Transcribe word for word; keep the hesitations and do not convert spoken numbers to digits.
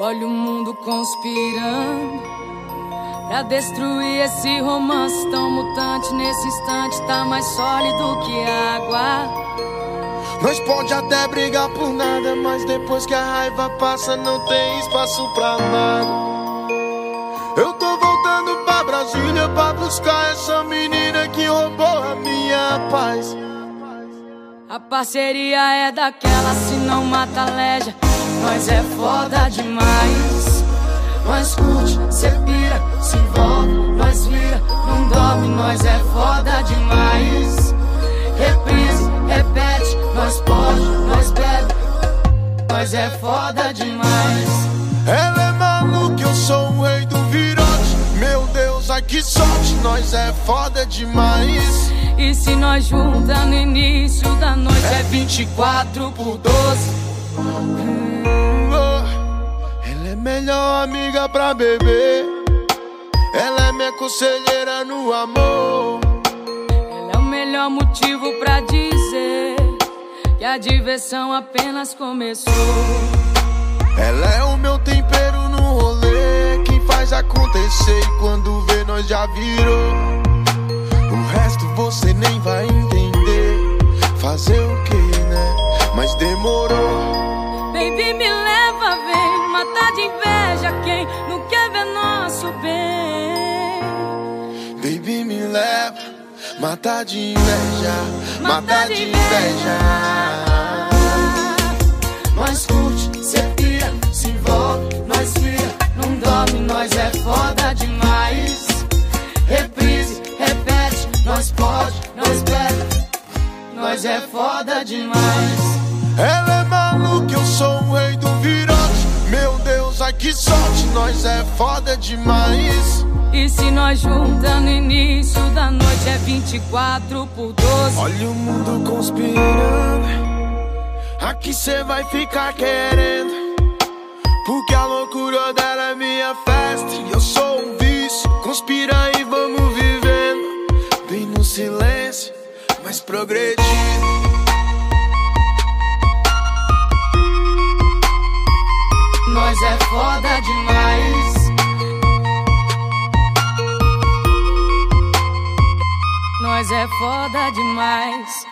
Olha o mundo conspirando pra destruir esse romance tão mutante. Nesse instante tá mais sólido que água. Nós pode até brigar por nada, mas depois que a raiva passa não tem espaço pra nada. Eu tô voltando pra Brasília pra buscar essa menina que roubou a minha paz. A parceria é daquela, se não mata leja. Nós é foda demais. Nós curte, cê pira, se envolve, nós vira, não dorme. Nós é foda demais. Reprise, repete, nós pode, nós bebe. Nós é foda demais. Ela é maluca, eu sou o rei do virote. Meu Deus, ai que sorte, nós é foda demais. E se nós junta no início da noite é vinte e quatro por doze. hum, oh. Ela é melhor amiga pra beber. Ela é minha conselheira no amor. Ela é o melhor motivo pra dizer que a diversão apenas começou. Ela é o meu tempero no rolê, quem faz acontecer e quando vê nós já virou. O resto você nem vai entender. Fazer o que, né? Mas demorou. Baby, me leva, vem matar de inveja quem não quer ver nosso bem. Baby, me leva, matar de inveja, matar de inveja. Nós curte, cê pira, se envolve, nós vira, não dorme. Nós é foda demais. Reprise, repete, nós pode, nós bebe. Nós é foda demais. Ela é maluca, eu sou o rei do virote. Meu Deus, ai que sorte, nós é foda demais. E se nós junta no início da noite é vinte e quatro por doze. Olha o mundo conspirando. Aqui cê vai ficar querendo, porque a loucura dela é minha festa e eu sou um vício. Conspira e vamos vivendo, bem no silêncio, mas progredindo. Nós é foda demais. Nós é foda demais.